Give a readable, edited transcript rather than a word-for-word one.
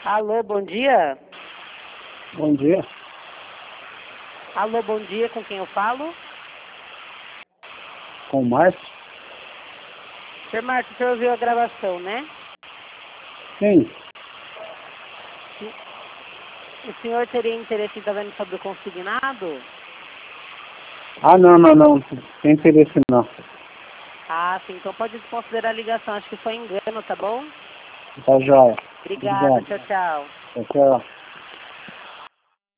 Alô, bom dia? Bom dia. Alô, bom dia, com quem eu falo? Com o Márcio? Sr. Márcio, o senhor ouviu a gravação, né? Sim. O senhor teria interesse em estar vendo sobre o consignado? Ah, não. Sem interesse não. Ah, sim, então pode desconsiderar a ligação. Acho que foi engano, tá bom? Tá joia. Obrigada, Obrigado. tchau, tchau. Tchau.